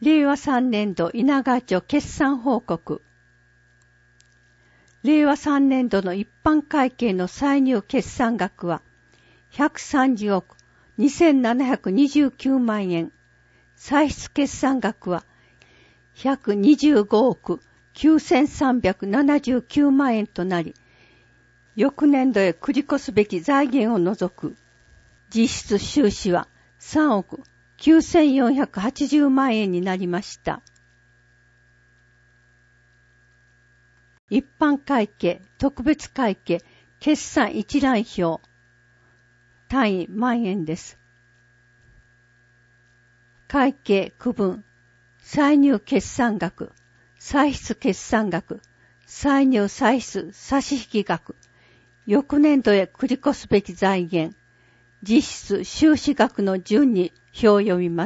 令和3年度稲川町決算報告。令和3年度の一般会計の歳入決算額は130億2729万円。歳出決算額は125億9379万円となり、翌年度へ繰り越すべき財源を除く実質収支は3億9480万円になりました。一般会計、特別会計、決算一覧表。単位万円です。会計区分、歳入決算額、歳出決算額、歳入歳出差引額、翌年度へ繰り越すべき財源、実質収支額の順に表を読みます。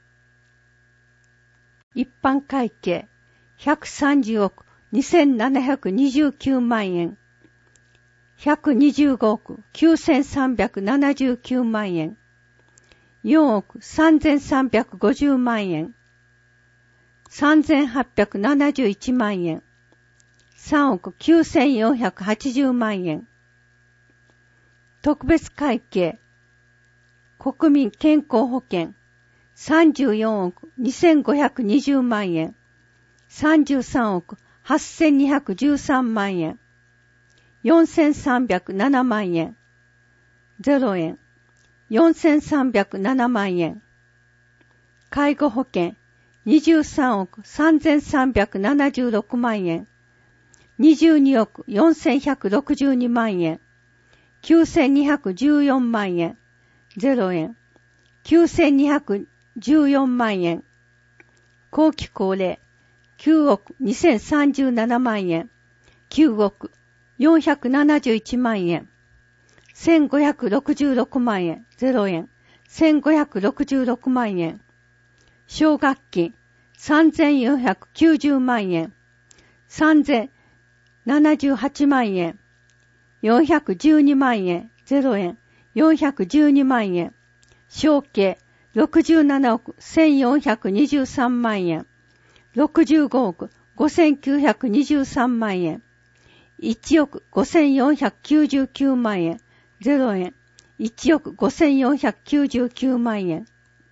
一般会計130億2729万円、125億9379万円、4億3350万円、3871万円、3億9480万円。特別会計、国民健康保険、34億2520万円、33億8213万円、4307万円、0円、4307万円。介護保険、23億3376万円、22億4162万円、9214万円、0円、9214万円。後期高齢、9億2037万円、9億471万円、1566万円、0円、1566万円。奨学金、3490万円、3078万円、412万円、0円、412万円。承継、67億1423万円、65億5923万円、1億5499万円、0円、1億5499万円。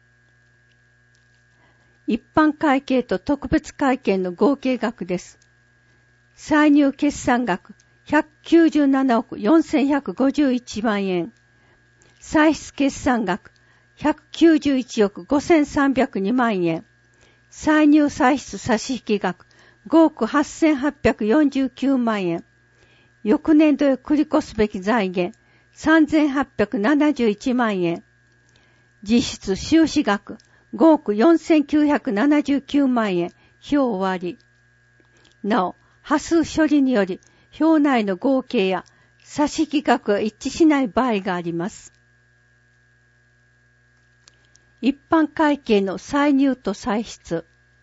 一般会計と特別会計の合計額です。歳入決算額197億4151万円。歳出決算額191億5302万円。歳入歳出差引額5億8849万円。翌年度へ繰り越すべき財源3871万円。実質収支額5億4979万円。表終わり。なお、端数処理により表内の合計や差引額が一致しない場合があります。一般会計の歳入と歳出。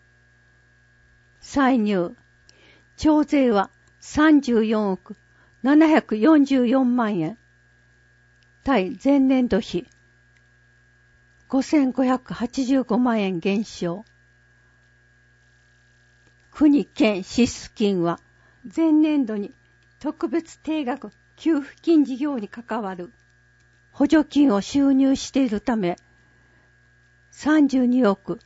歳入。徴税は34億744万円。対前年度比5585万円減少。国県支出金は前年度に特別定額給付金事業に関わる補助金を収入しているため32億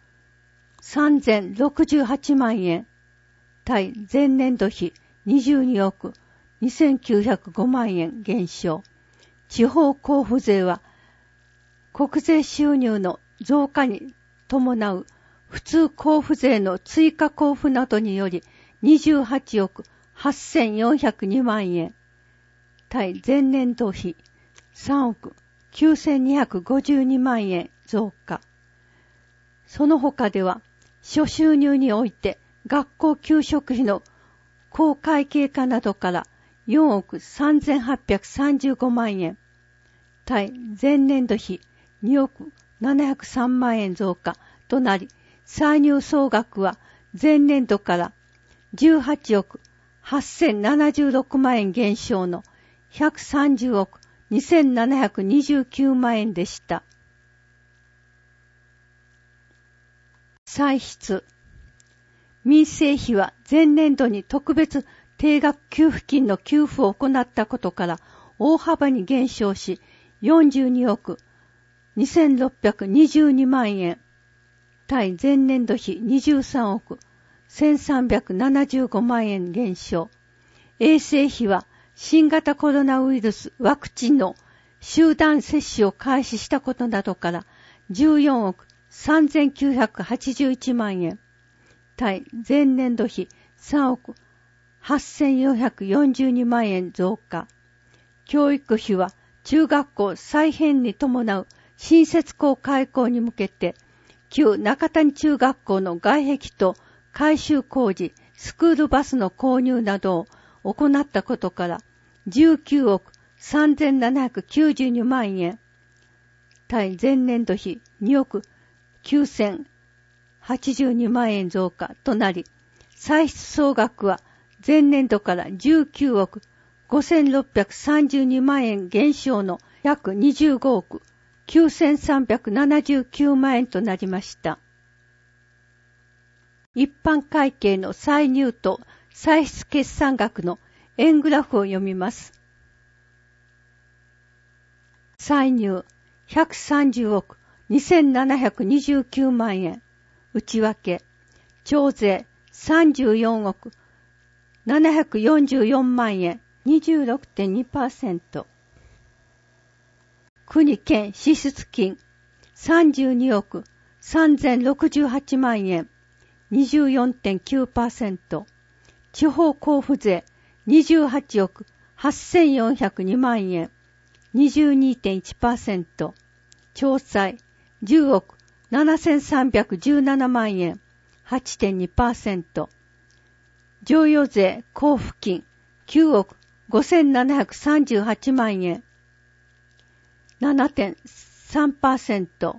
3068万円対前年度比22億2905万円減少。地方交付税は国税収入の増加に伴う普通交付税の追加交付などにより28億8402万円対前年度比3億9252万円増加。その他では諸収入において学校給食費の公会計化などから4億3835万円対前年度比2億703万円増加となり、歳入総額は前年度から18億8076万円減少の130億2729万円でした。 歳出。民生費は前年度に特別定額給付金の給付を行ったことから大幅に減少し、42億2622万円。対前年度比23億1375万円減少。衛生費は新型コロナウイルスワクチンの集団接種を開始したことなどから14億3981万円。対前年度比3億8442万円増加。教育費は中学校再編に伴う新設校開校に向けて、旧中谷中学校の外壁と改修工事、スクールバスの購入などを行ったことから、19億3792万円。対前年度比2億9082万円増加となり、歳出総額は前年度から19億5632万円減少の約25億9379万円となりました。一般会計の歳入と歳出決算額の円グラフを読みます。歳入130億2729万円。内訳徴税34億744万円 26.2%。国県支出金32億3068万円 24.9%。地方交付税28億8402万円 22.1%。調歳10億7317万円 8.2%。譲与税交付金9億5738万円 7.3%。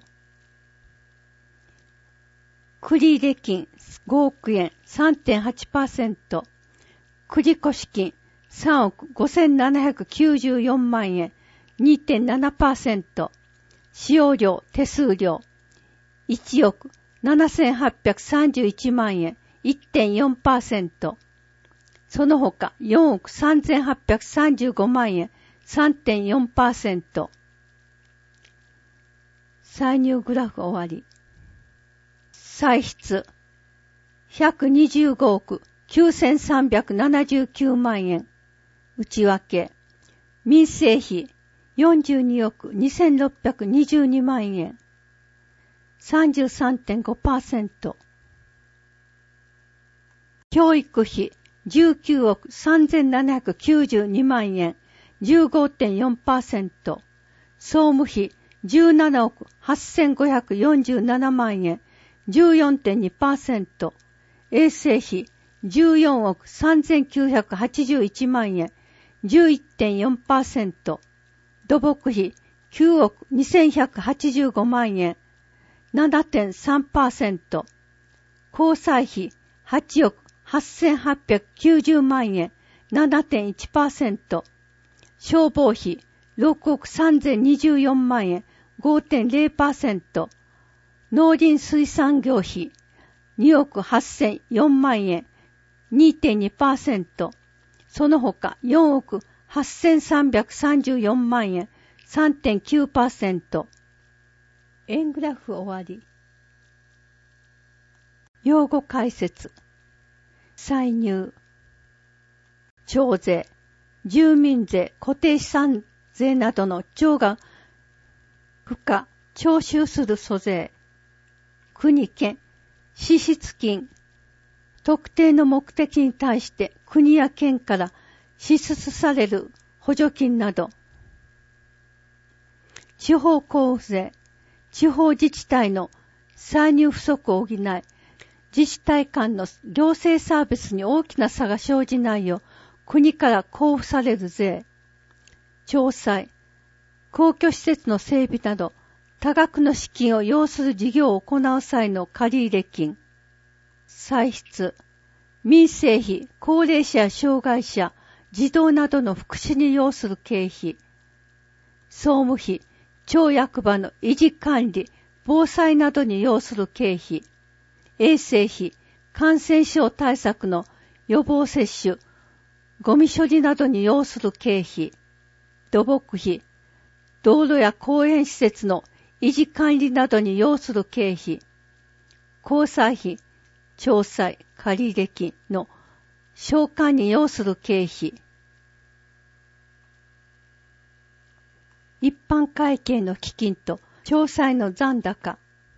繰入金5億円 3.8%。繰越金3億5794万円 2.7%。使用料手数料1億7831万円 1.4%。その他4億3835万円 3.4%。歳入グラフ終わり。歳出125億9379万円。内訳民生費42億2622万円。33.5%。教育費19億3792万円。15.4%。総務費17億8547万円。14.2%。衛生費14億3981万円。11.4%。土木費9億2185万円。7.3%。交際費8億8890万円。7.1%。消防費6億3024万円。5.0%。農林水産業費2億8004万円。2.2%。その他4億8334万円。3.9%。円グラフ終わり。用語解説。歳入。徴税、住民税、固定資産税などの徴が付加、徴収する租税。国県、支出金。特定の目的に対して国や県から支出される補助金など。地方交付税。地方自治体の歳入不足を補い、自治体間の行政サービスに大きな差が生じないよう国から交付される税。調歳。公共施設の整備など多額の資金を要する事業を行う際の借入金。歳出。民生費、高齢者や障害者、児童などの福祉に要する経費。総務費、町役場の維持管理、防災などに要する経費。 衛生費、感染症対策の予防接種、ゴミ処理などに要する経費、土木費、道路や公園施設の維持管理などに要する経費、交際費、調債、借入金の償還に要する経費、一般会計の基金と調債の残高、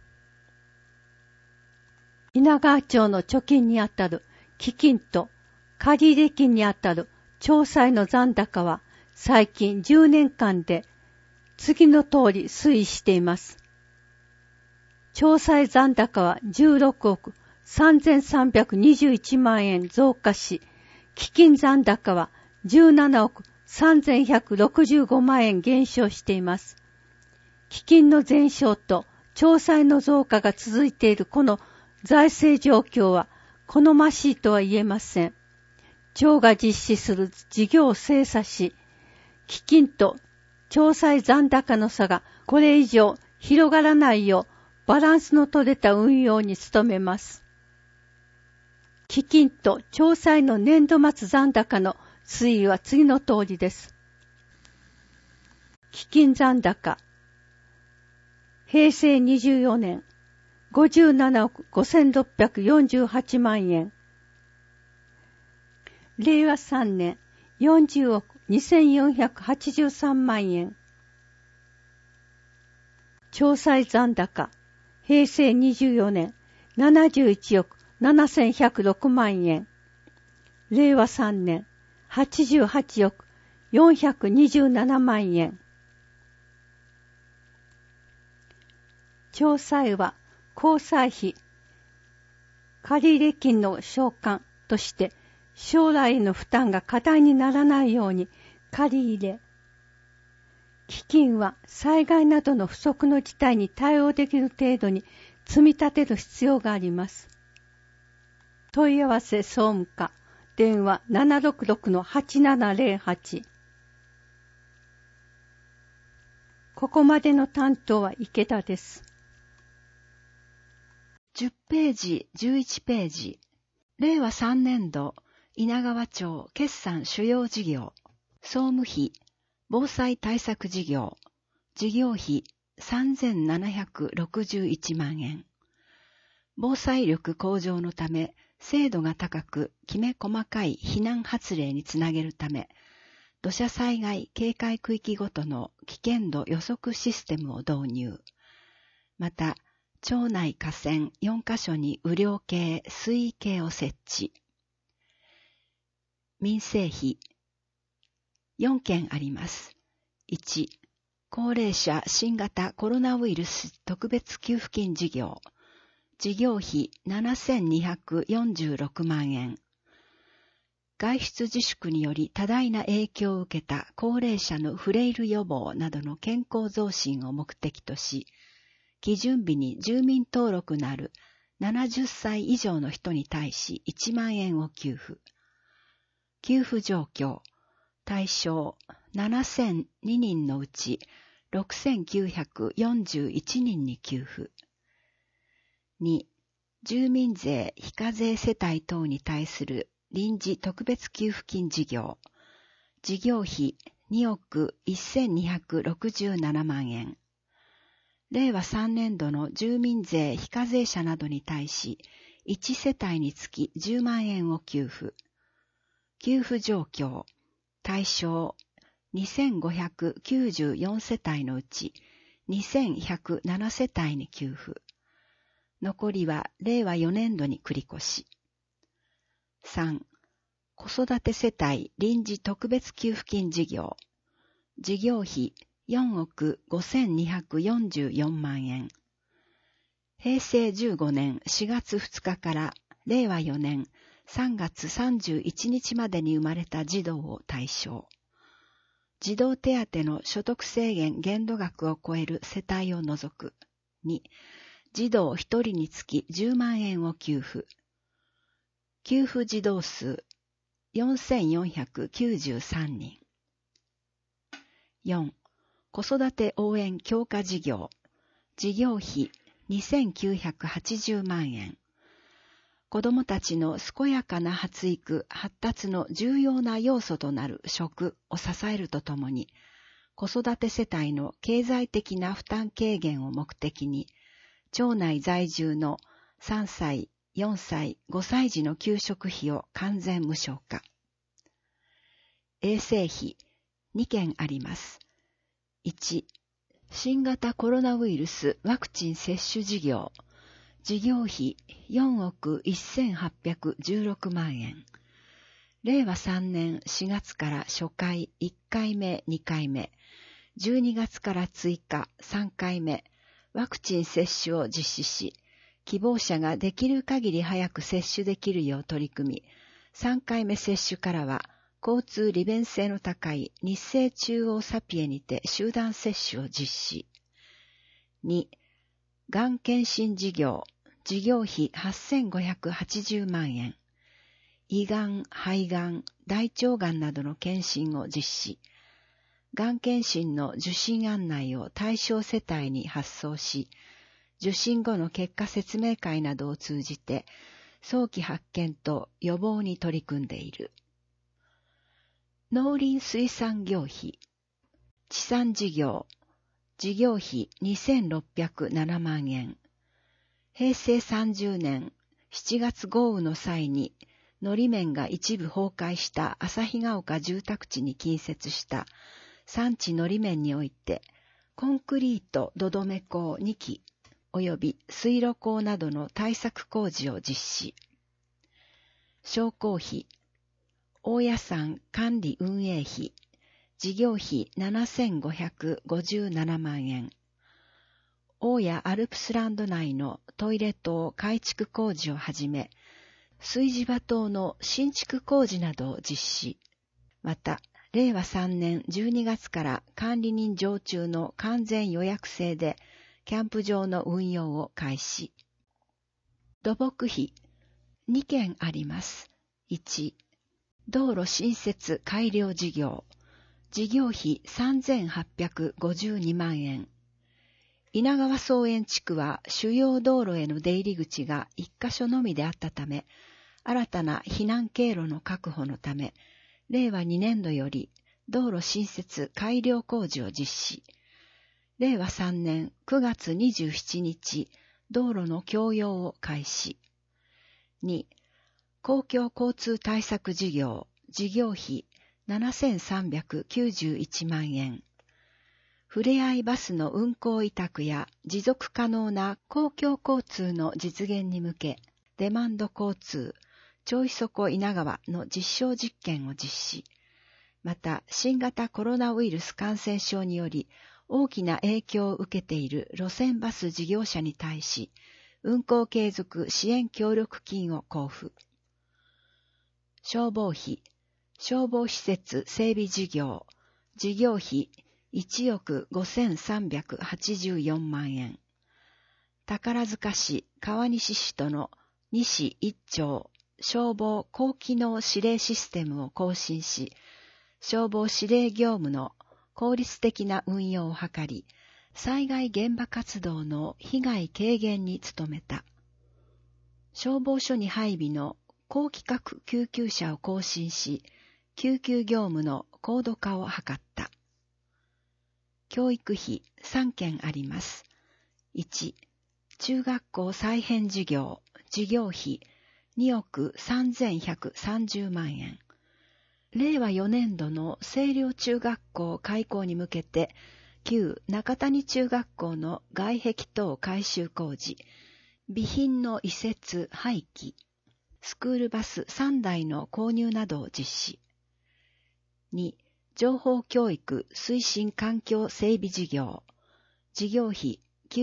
稲川町の貯金にあたる基金と借入金にあたる調債の残高は最近10年間で次の通り推移しています。調債残高は16億3321万円増加し、基金残高は17億3165万円減少しています。基金の減少と調債の増加が続いているこの財政状況は好ましいとは言えません。町が実施する事業を精査し、基金と調債残高の差がこれ以上広がらないようバランスの取れた運用に努めます。基金と調債の年度末残高の推移は次の通りです。基金残高、平成24年57億5648万円、令和3年40億2483万円、調債残高、平成24年71億7106万円、令和3年88億427万円。調債は交際費、借入金の償還として将来の負担が過大にならないように借り入れ、基金は災害などの不測の事態に対応できる程度に積み立てる必要があります。問い合わせ総務課、電話 766-8708。ここまでの担当は池田です。 10ページ、11ページ。令和3年度、稲川町決算主要事業、総務費、防災対策事業、事業費3761万円。防災力向上のため、精度が高く、きめ細かい避難発令につなげるため、土砂災害警戒区域ごとの危険度予測システムを導入。また、町内河川4カ所に雨量計、水位計を設置。民生費4件あります。1、高齢者新型コロナウイルス特別給付金事業。事業費7246万円。外出自粛により多大な影響を受けた高齢者のフレイル予防などの健康増進を目的とし、基準日に住民登録のある70歳以上の人に対し1万円を給付。給付状況、対象7002人のうち6941人に給付。2、住民税非課税世帯等に対する臨時特別給付金事業。事業費2億1267万円。令和3年度の住民税非課税者などに対し、1世帯につき10万円を給付。給付状況、対象2594世帯のうち2107世帯に給付。残りは令和4年度に繰り越し。3、子育て世帯臨時特別給付金事業。事業費4億5244万円。平成15年4月2日から令和4年3月31日までに生まれた児童を対象。児童手当の所得制限限度額を超える世帯を除く。2、児童1人につき10万円を給付。給付児童数4493人。4、子育て応援強化事業。事業費2980万円。 子供たちの健やかな発育、発達の重要な要素となる食を支えるとともに、子育て世帯の経済的な負担軽減を目的に、町内在住の3歳、4歳、5歳児の給食費を完全無償化。衛生費2件あります。1、新型コロナウイルスワクチン接種事業。事業費4億1816万円。令和3年4月から初回1回目2回目、12月から追加3回目、ワクチン接種を実施し、希望者ができる限り早く接種できるよう取り組み、3回目接種からは交通利便性の高い日生中央サピエにて集団接種を実施。2、がん検診事業、事業費8580万円。胃がん、肺がん、大腸がんなどの検診を実施。がん検診の受診案内を対象世帯に発送し、受診後の結果説明会などを通じて、早期発見と予防に取り組んでいる。農林水産業費、地産事業、事業費2607万円。平成30年7月豪雨の際に、のり面が一部崩壊した旭ヶ丘住宅地に近接した産地のり面において、コンクリート土留め工2基、及び水路工などの対策工事を実施。商工費、大家山管理運営費、事業費7557万円。大谷アルプスランド内のトイレ棟改築工事をはじめ、炊事場棟の新築工事などを実施。また、令和3年12月から管理人常駐の完全予約制で、キャンプ場の運用を開始。土木費、2件あります。1、道路新設改良事業。事業費3852万円。稲川草園地区は主要道路への出入り口が1カ所のみであったため、新たな避難経路の確保のため、令和2年度より道路新設改良工事を実施。令和3年9月27日、道路の供用を開始。2、公共交通対策事業、事業費7391万円。ふれあいバスの運行委託や持続可能な公共交通の実現に向け、デマンド交通、ちょいそこ稲川の実証実験を実施。また、新型コロナウイルス感染症により大きな影響を受けている路線バス事業者に対し、運行継続支援協力金を交付。消防費、消防施設整備事業、事業費1億5384万円。宝塚市川西市との西一町消防高機能指令システムを更新し、消防指令業務の効率的な運用を図り、災害現場活動の被害軽減に努めた。消防署に配備の高規格救急車を更新し、救急業務の高度化を図った。教育費3件あります。1、中学校再編事業、事業費2億3130万円。令和4年度の清涼中学校開校に向けて、旧中谷中学校の外壁等改修工事、備品の移設廃棄、スクールバス3台の購入などを実施。2、情報教育推進環境整備事業、事業費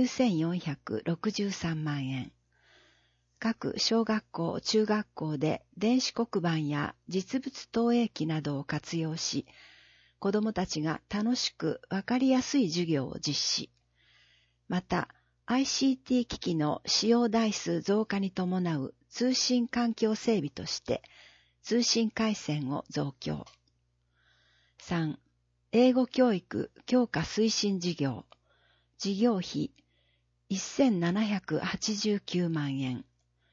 9463万円。各小学校、中学校で電子黒板や実物投影機などを活用し、子どもたちが楽しくわかりやすい授業を実施。また、ICT 機器の使用台数増加に伴う通信環境整備として、通信回線を増強。3、英語教育強化推進事業、事業費1789万円。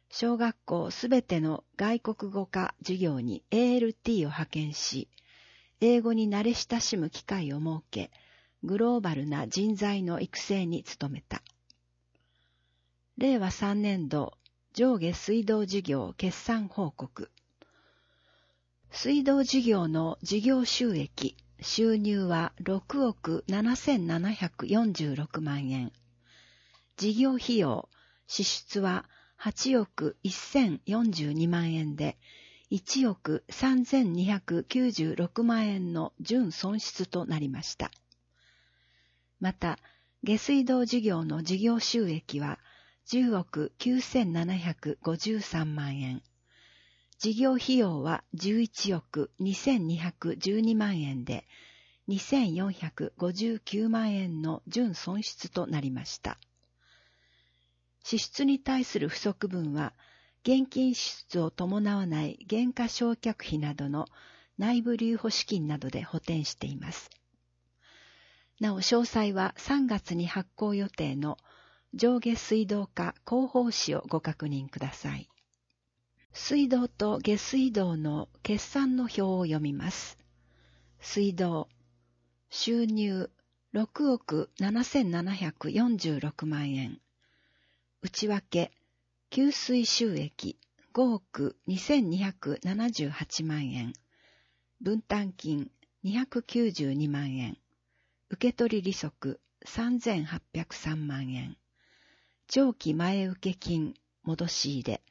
小学校すべての外国語科授業に ALT を派遣し、英語に慣れ親しむ機会を設け、グローバルな人材の育成に努めた。令和3年度上下水道事業決算報告。水道事業の事業収益、収入は6億7746万円。事業費用、支出は8億1042万円で、1億3296万円の純損失となりました。また、下水道事業の事業収益は10億9753万円。事業費用は11億2212万円で、2459万円の純損失となりました。支出に対する不足分は、現金支出を伴わない減価償却費などの内部留保資金などで補填しています。なお詳細は3月に発行予定の上下水道課広報誌をご確認ください。水道と下水道の決算の表を読みます。水道、収入6億7746万円。内訳、給水収益5億2278万円。分担金292万円。受取利息3803万円。長期前受金戻し入れ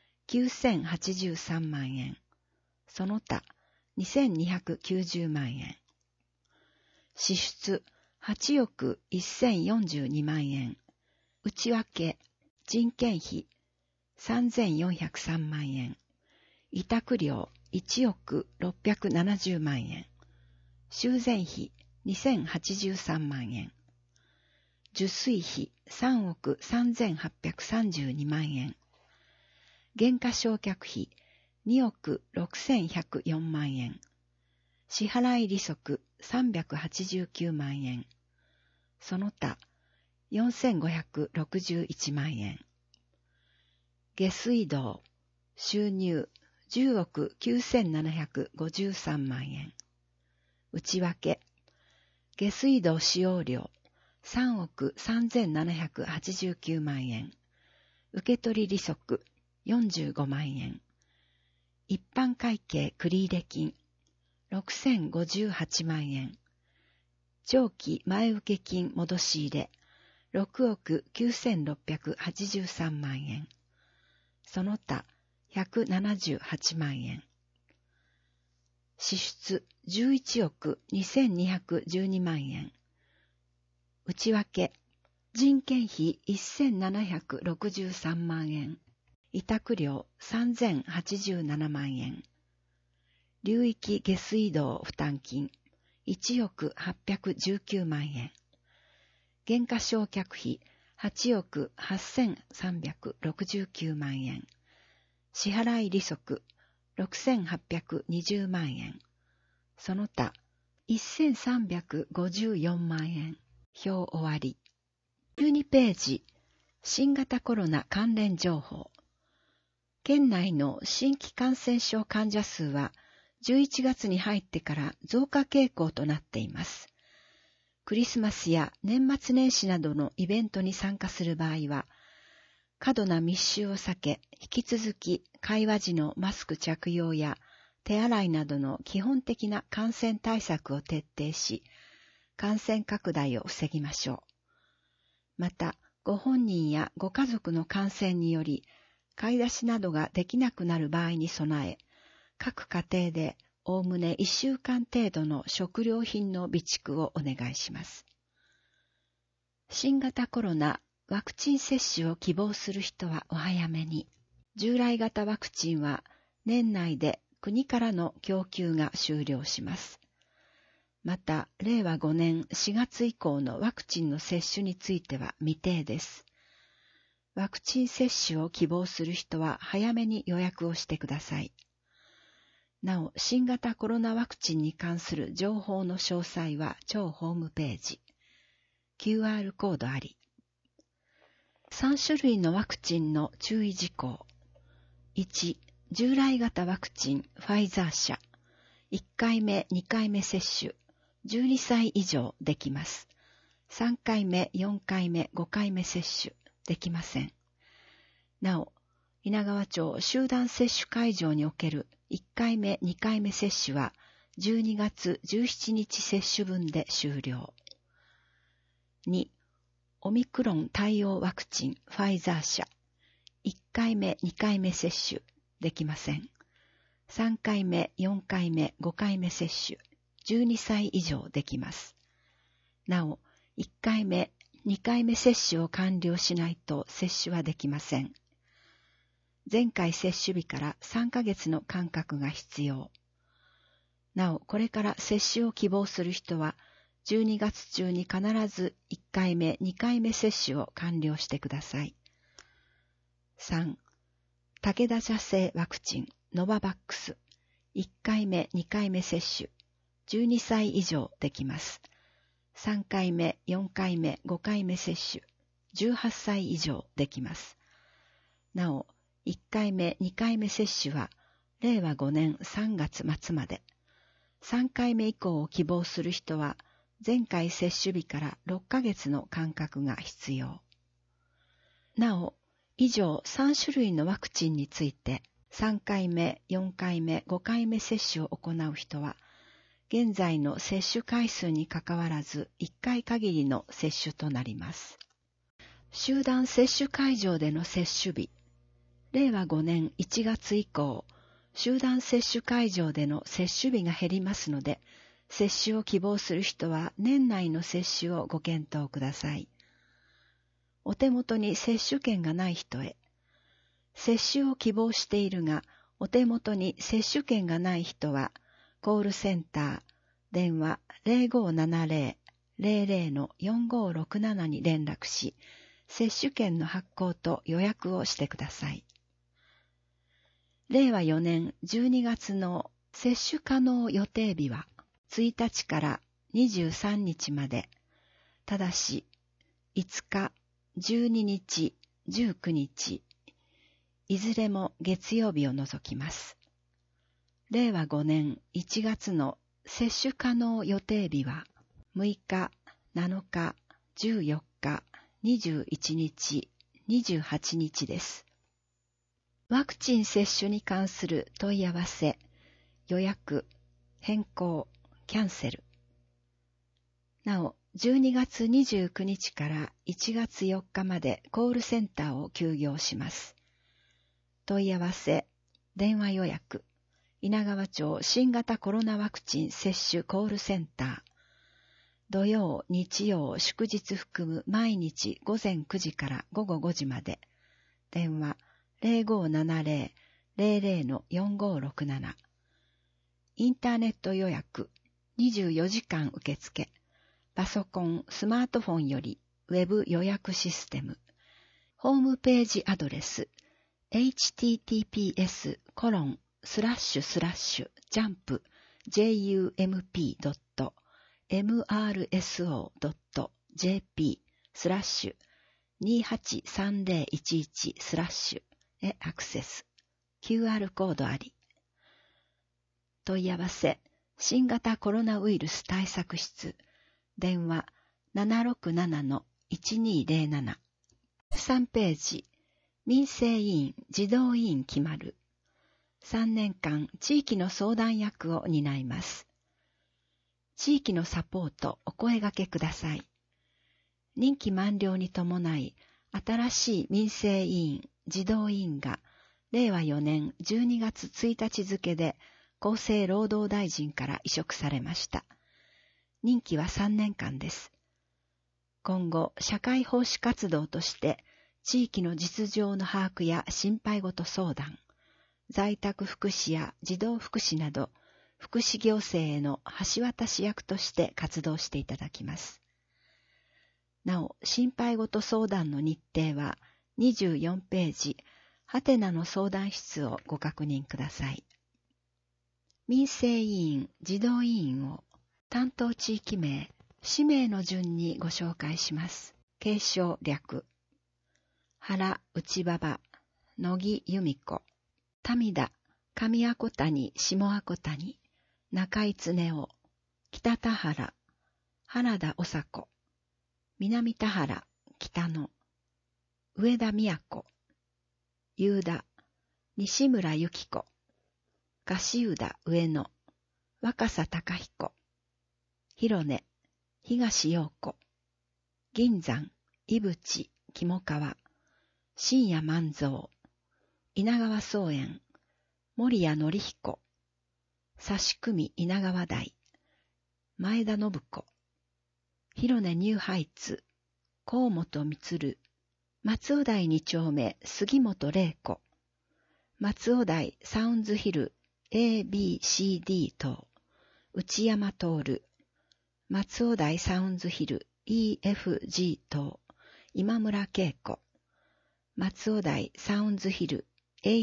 9083万円。その他2290万円。支出8億1042万円。内訳人件費3403万円。委託料1億670万円。修繕費2083万円。受水費3億3832万円。減価償却費2億6104万円。支払い利息389万円。その他4561万円。下水道、収入10億9753万円。内訳、下水道使用料3億3789万円。受取利息45万円。一般会計繰入金6058万円。長期前受金戻し入れ6億9683万円。その他178万円。支出11億2212万円。内訳、人件費1763万円。委託料3087万円。流域下水道負担金1億819万円。減価償却費8億8369万円。支払い利息6820万円。その他1354万円。表終わり。12ページ。新型コロナ関連情報。県内の新規感染症患者数は11月に入ってから増加傾向となっています。クリスマスや年末年始などのイベントに参加する場合は、過度な密集を避け、引き続き会話時のマスク着用や手洗いなどの基本的な感染対策を徹底し、感染拡大を防ぎましょう。また、ご本人やご家族の感染により、買い出しなどができなくなる場合に備え、各家庭でおおむね1週間程度の食料品の備蓄をお願いします。新型コロナワクチン接種を希望する人はお早めに。従来型ワクチンは年内で国からの供給が終了します。また、令和5年4月以降のワクチンの接種については未定です。ワクチン接種を希望する人は早めに予約をしてください。なお、新型コロナワクチンに関する情報の詳細は当ホームページ。QR コードあり。3種類のワクチンの注意事項。 1、従来型ワクチンファイザー社。1回目、2回目接種。12歳以上できます。3回目、4回目、5回目接種できません。なお、稲川町集団接種会場における1回目、2回目接種は12月17日接種分で終了。2、オミクロン対応ワクチンファイザー社。1回目、2回目接種できません。3回目、4回目、5回目接種、12歳以上できます。なお、1回目、2回目接種を完了しないと接種はできません。前回接種日から3ヶ月の間隔が必要。なお、これから接種を希望する人は、12月中に必ず1回目、2回目接種を完了してください。3、武田社製ワクチンノババックス。1回目、2回目接種。12歳以上できます。3回目、4回目、5回目接種。18歳以上できます。なお、1回目、2回目接種は、令和5年3月末まで。3回目以降を希望する人は、前回接種日から6ヶ月の間隔が必要。なお、以上3種類のワクチンについて、3回目、4回目、5回目接種を行う人は、現在の接種回数にかかわらず1回限りの接種となります。集団接種会場での接種日。令和5年1月以降、集団接種会場での接種日が減りますので、接種を希望する人は年内の接種をご検討ください。お手元に接種券がない人へ。接種を希望しているが、お手元に接種券がない人は、コールセンター、電話 0570-00-4567 に連絡し、接種券の発行と予約をしてください。令和4年12月の接種可能予定日は、1日から23日まで、ただし、5日、12日、19日、いずれも月曜日を除きます。令和5年1月の接種可能予定日は、6日、7日、14日、21日、28日です。ワクチン接種に関する問い合わせ、予約、変更、キャンセル。なお、12月29日から1月4日までコールセンターを休業します。問い合わせ、電話予約、稲川町新型コロナワクチン接種コールセンター。土曜、日曜、祝日含む毎日午前9時から午後5時まで。電話 0570-00-4567。インターネット予約、24時間受付。パソコン、スマートフォンよりウェブ予約システム。ホームページアドレス、https://jump.mrso.jp/283011/ へアクセス。QR コードあり。問い合わせ、新型コロナウイルス対策室。電話 767-1207。3ページ、民生委員、児童委員決まる。3年間、地域の相談役を担います。地域のサポート、お声掛けください。任期満了に伴い、新しい民生委員、児童委員が、令和4年12月1日付で、厚生労働大臣から委嘱されました。任期は3年間です。今後、社会奉仕活動として、地域の実情の把握や心配事相談、在宅福祉や児童福祉など、福祉行政への橋渡し役として活動していただきます。なお、心配事相談の日程は24ページ、ハテナの相談室をご確認ください。民生委員、児童委員を担当地域名、氏名の順にご紹介します。継承略。原内馬場、野木由美子。 民田、上阿古谷、下阿古谷、中井常夫、北田原、原田おさこ、南田原、北野、上田都、夕田、西村由紀子、樫宇田上野、若狭隆彦、広根、東陽子、銀山、井淵、肝川、深夜万蔵、稲川宗園、森谷則彦、差組稲川台、前田信子、広根ニューハイツ、河本充、松尾台2丁目杉本玲子、松尾台サウンズヒル ABCD 等、内山徹、松尾台サウンズヒル EFG 等、今村恵子、松尾台サウンズヒル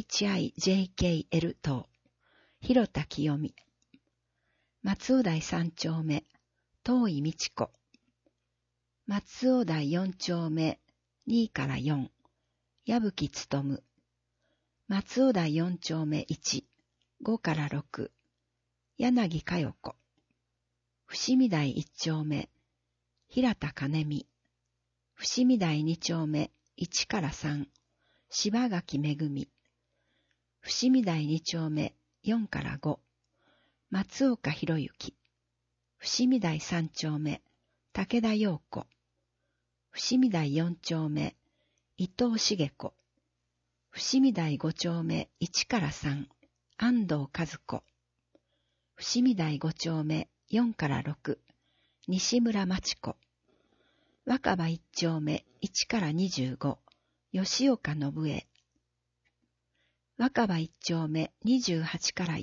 HIJKL 等、広田清美、松尾台3丁目、東井美智子、松尾台4丁目、2から4、矢吹勉、松尾台4丁目1、5から6、柳佳代子、伏見台1丁目、平田兼美、伏見台2丁目1から3、柴垣めぐみ、伏見台2丁目4から5、松岡博之、伏見台3丁目、武田陽子、伏見台4丁目、伊藤茂子、伏見台5丁目1から3、安藤和子、伏見台5丁目4から6、西村真知子、若葉1丁目1から25、吉岡信江、若葉1丁目28から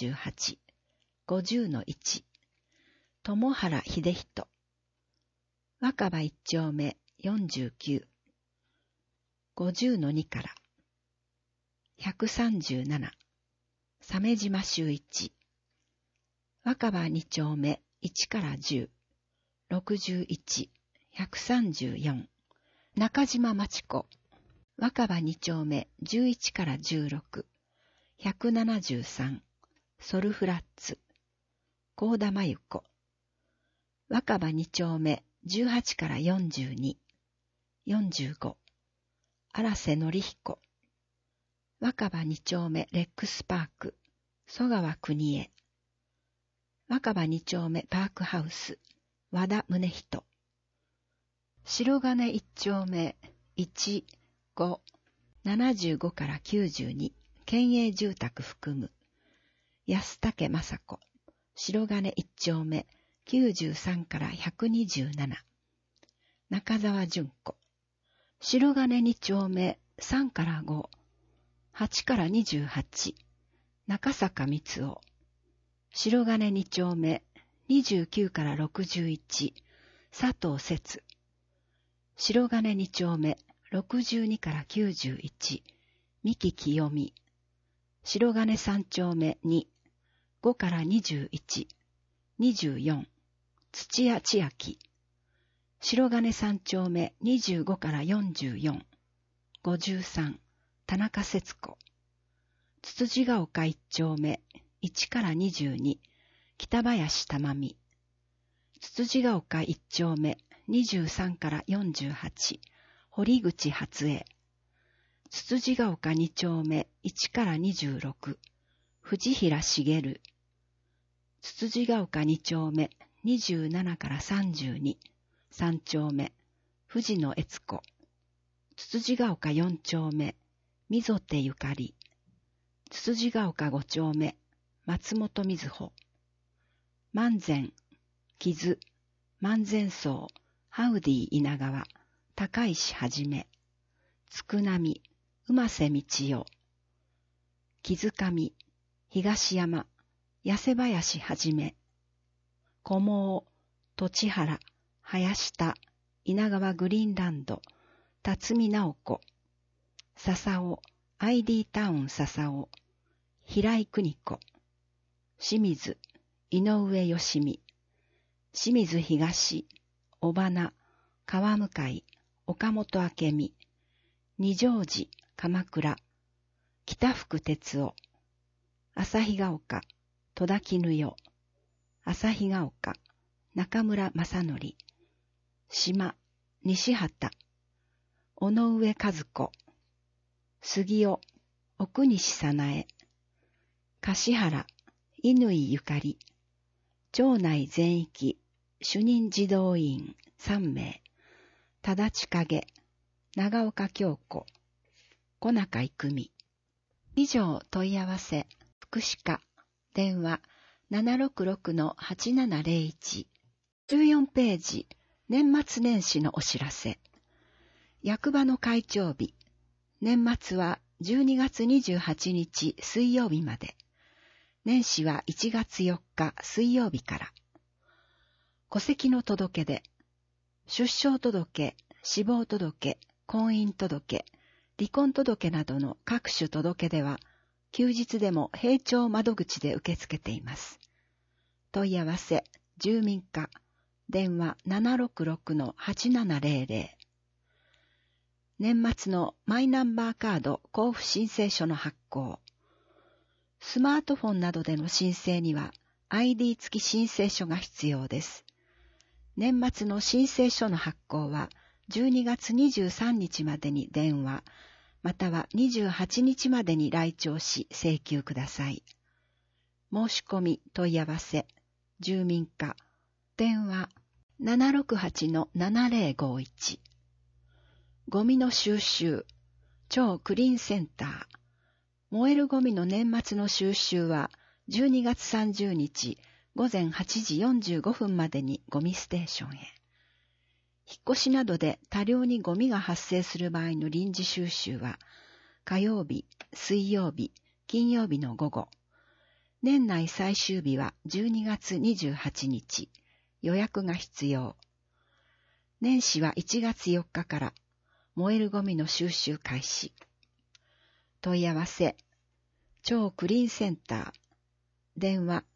48、50-1、友原秀人、若葉1丁目49、50-2から、137、鮫島修一、若葉2丁目1から10、61、134、中島真知子、若葉2丁目11から16、173、ソルフラッツ、幸田真由子、若葉2丁目18から42、45、荒瀬則彦、若葉2丁目レックスパーク、曽川国江、若葉2丁目パークハウス、和田宗人、白金1丁目1、5、75から92、県営住宅含む、安武雅子、白金1丁目93から127、中沢純子、白金2丁目3から5、8から28、中坂光夫、白金2丁目29から61、佐藤節、白金2丁目62から91、三木清美、白金3丁目2、5から21、24、土屋千秋、白金3丁目25から44、53、田中節子、つつじが丘1丁目1から22、北林珠美、つつじが丘1丁目23から48、堀口初江、つつじが丘2丁目1から26、藤平茂、つつじが丘2丁目27から32、3丁目、藤野悦子、つつじが丘4丁目、溝手ゆかり、つつじが丘5丁目、松本瑞穂、万全、木万全荘、ハウディ稲川、高石はじめ、つくなみ、馬瀬道代、木津上、東山、八瀬林はじめ、小毛、土地原、林田、稲川グリーンランド、辰巳直子、笹尾、ID タウン笹尾、平井邦子、清水、井上義美、清水東、小花、川向、岡本明美、二条寺、鎌倉、 北福哲夫、旭ヶ丘、戸田絹代、旭ヶ丘、中村正則、島、西畑、尾上和子、杉尾、奥西早苗、橿原、乾ゆかり、町内全域、主任児童委員3名、多田千景、長岡京子、小中郁美。以上問い合わせ、福祉課、電話 766-8701。14ページ、年末年始のお知らせ。役場の会長日、年末は12月28日水曜日まで。年始は1月4日水曜日から。戸籍の届け出、出生届、死亡届、婚姻届、離婚届などの各種届け出は、休日でも平町窓口で受け付けています。問い合わせ、住民課、電話 766-8700。年末のマイナンバーカード交付申請書の発行。スマートフォンなどでの申請には ID 付き申請書が必要です。年末の申請書の発行は12月23日までに電話、または28日までに来庁し請求ください。申し込み問い合わせ、住民課、電話 768-7051。ゴミの収集、超クリーンセンター。燃えるゴミの年末の収集は12月30日午前8時45分までにゴミステーションへ。引っ越しなどで多量にゴミが発生する場合の臨時収集は火曜日、水曜日、金曜日の午後。年内最終日は12月28日。予約が必要。年始は1月4日から燃えるゴミの収集開始。問い合わせ、超クリーンセンター、電話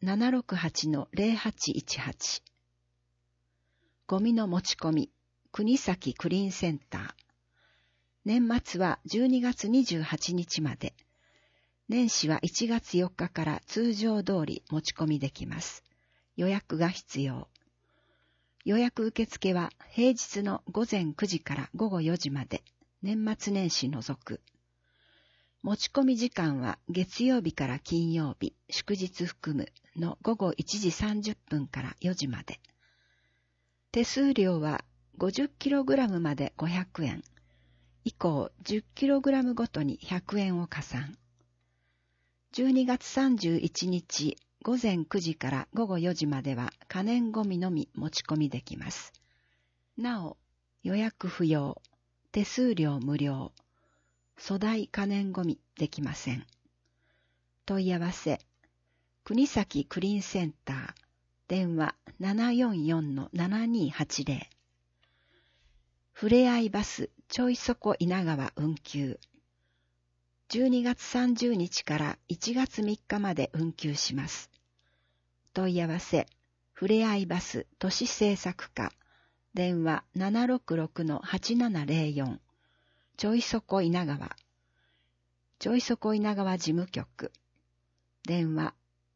768-0818。ゴミの持ち込み、国崎クリーンセンター。年末は12月28日まで。年始は1月4日から通常通り持ち込みできます。予約が必要。予約受付は平日の午前9時から午後4時まで、年末年始除く。持ち込み時間は月曜日から金曜日、祝日含むの午後1時30分から4時まで。手数料は 50kg まで500円。以降 10kg ごとに100円を加算。12月31日午前9時から午後4時までは可燃ゴミのみ持ち込みできます。なお、予約不要、手数料無料、粗大可燃ゴミできません。問い合わせ、国崎クリーンセンター、電話 744-7280。ふれあいバスちょいそこ稲川運休。12月30日から1月3日まで運休します。問い合わせ、ふれあいバス都市政策課、電話 766-8704。ちょいそこ稲川。ちょいそこ稲川事務局。電話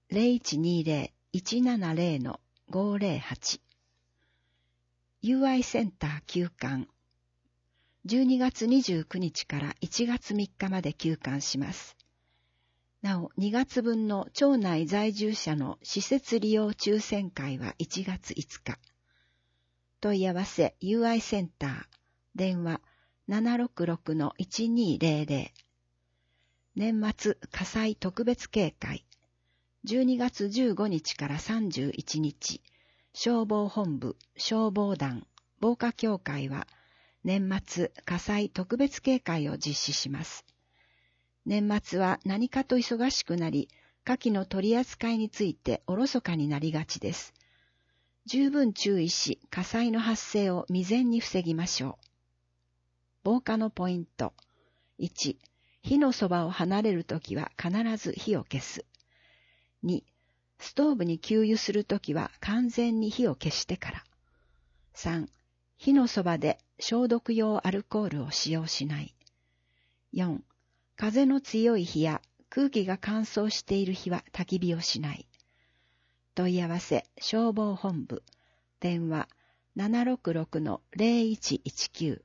0120-170-508。UI センター休館。12月29日から1月3日まで休館します。なお、2月分の町内在住者の施設利用抽選会は1月5日。問い合わせ UI センター。電話 766-1200。年末火災特別警戒。12月15日から31日。消防本部、消防団、防火協会は年末火災特別警戒を実施します。年末は何かと忙しくなり、火器の取り扱いについておろそかになりがちです。十分注意し、火災の発生を未然に防ぎましょう。防火のポイント。1、火のそばを離れるときは必ず火を消す。2、ストーブに給油するときは完全に火を消してから。3、火のそばで消毒用アルコールを使用しない。4、 風の強い日や空気が乾燥している日は焚き火をしない。問い合わせ消防本部電話 766-0119。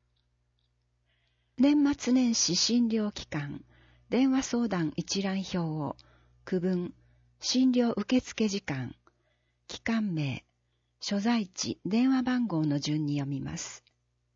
年末年始診療期間電話相談一覧表を区分、診療受付時間、期間名、所在地、電話番号の順に読みます。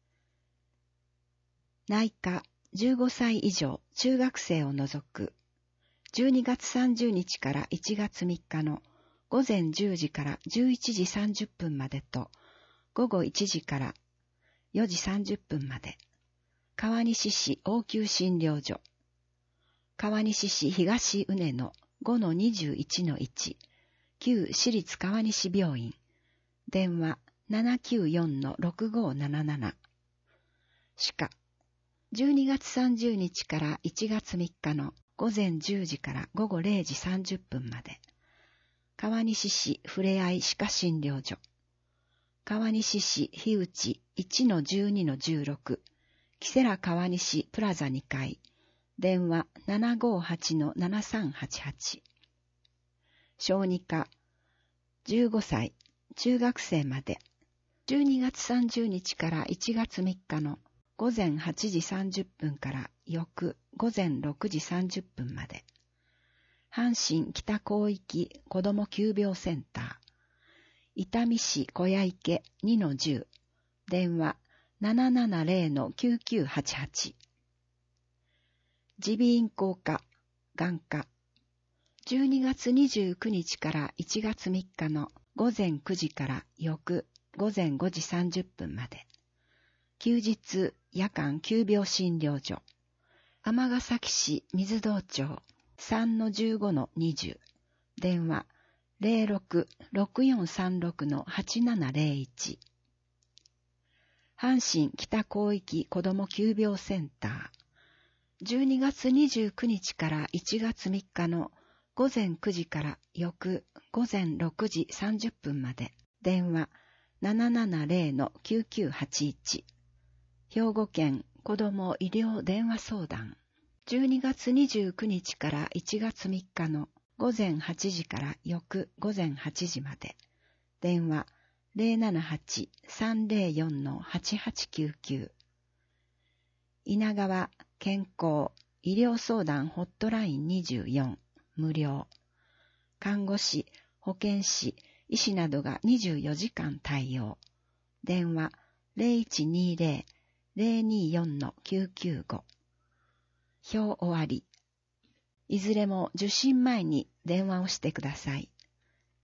内科15歳以上中学生を除く12月30日から1月3日の午前10時から11時30分までと午後1時から4時30分まで。川西市応急診療所。川西市東畝の 5-21-1 旧市立川西病院。電話 794-6577。歯科12月30日から1月3日の午前10時から午後0時30分まで。川西市ふれあい歯科診療所。川西市日内 1-12-16 キセラ川西プラザ2階。電話 758-7388。小児科15歳中学生まで12月30日から1月3日の午前8時30分から翌午前6時30分まで。阪神北広域子ども急病センター。伊丹市小屋池 2-10。電話 770-9988。耳鼻咽喉科、眼科。12月29日から1月3日の午前9時から翌午前5時30分まで。休日夜間急病診療所。尼崎市水道町 3-15-20。電話 06-6436-8701。阪神北広域子ども急病センター。12月29日から1月3日の午前9時から翌午前6時30分まで。電話 770-9981。兵庫県子ども医療電話相談。12月29日から1月3日の午前8時から翌午前8時まで。電話 078-304-8899。稲川健康医療相談ホットライン24無料。看護師、保健師、医師などが24時間対応。電話 0120-024-995。表終わり。いずれも受診前に電話をしてください。